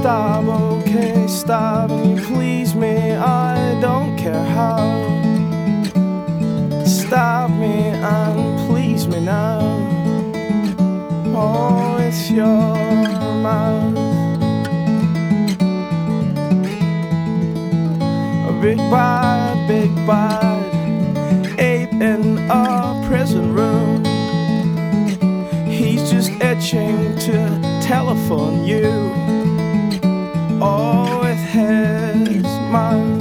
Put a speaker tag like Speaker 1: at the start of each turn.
Speaker 1: stop, okay, stop, and you please me, I don't care how. Stop me and please me now. Oh, it's your mouth. A big bad ape in a prison room. He's just itching to telephone you. Oh, with his mouth.